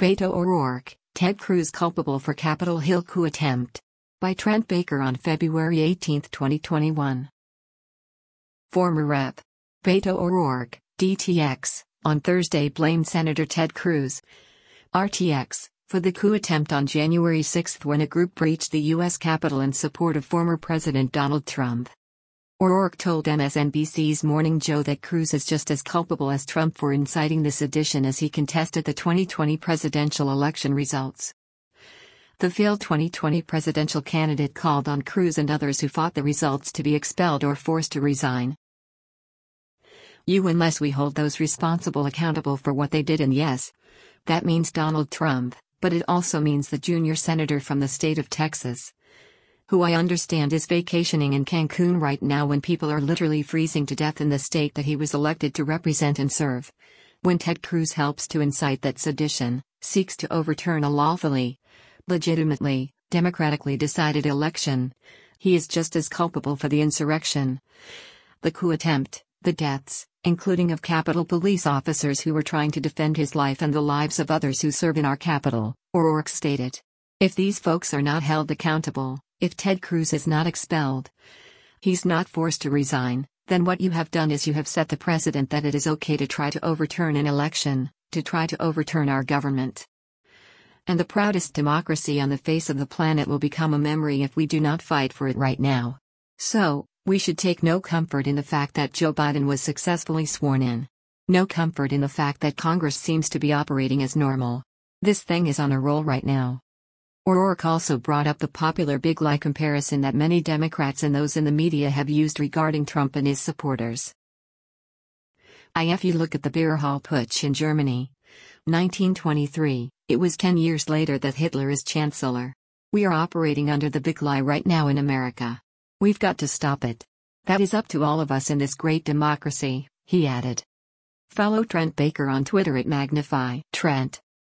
Beto O'Rourke, Ted Cruz culpable for Capitol Hill coup attempt. By Trent Baker on February 18, 2021. Former Rep. Beto O'Rourke, DTX, on Thursday blamed Senator Ted Cruz, RTX, for the coup attempt on January 6 when a group breached the U.S. Capitol in support of former President Donald Trump. O'Rourke told MSNBC's Morning Joe that Cruz is just as culpable as Trump for inciting the sedition as he contested the 2020 presidential election results. The failed 2020 presidential candidate called on Cruz and others who fought the results to be expelled or forced to resign. Unless we hold those responsible accountable for what they did, and yes, that means Donald Trump, but it also means the junior senator from the state of Texas, who I understand is vacationing in Cancun right now when people are literally freezing to death in the state that he was elected to represent and serve. When Ted Cruz helps to incite that sedition, seeks to overturn a lawfully, legitimately, democratically decided election, he is just as culpable for the insurrection, the coup attempt, the deaths, including of Capitol Police officers who were trying to defend his life and the lives of others who serve in our Capitol, O'Rourke stated. If these folks are not held accountable, if Ted Cruz is not expelled, he's not forced to resign, then what you have done is you have set the precedent that it is okay to try to overturn an election, to try to overturn our government. And the proudest democracy on the face of the planet will become a memory if we do not fight for it right now. So, we should take no comfort in the fact that Joe Biden was successfully sworn in. No comfort in the fact that Congress seems to be operating as normal. This thing is on a roll right now. O'Rourke also brought up the popular big lie comparison that many Democrats and those in the media have used regarding Trump and his supporters. If you look at the beer hall putsch in Germany, 1923, it was 10 years later that Hitler is chancellor. We are operating under the big lie right now in America. We've got to stop it. That is up to all of us in this great democracy, he added. Follow Trent Baker on Twitter at Magnify Trent.